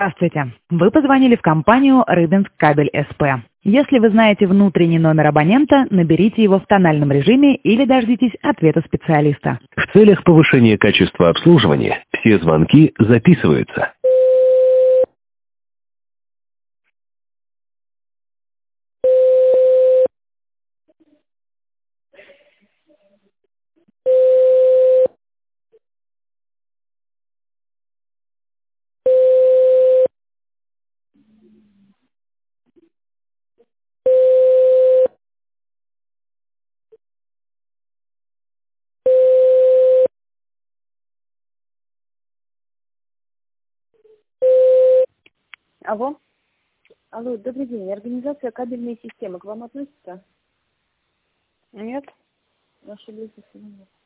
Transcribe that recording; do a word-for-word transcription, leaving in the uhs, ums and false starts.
Здравствуйте. Вы позвонили в компанию Рыбинск Кабель СП. Если вы знаете внутренний номер абонента, наберите его в тональном режиме или дождитесь ответа специалиста. В целях повышения качества обслуживания все звонки записываются. Алло. Алло, добрый день. Организация кабельной системы к вам относится? Нет. Ошиблись.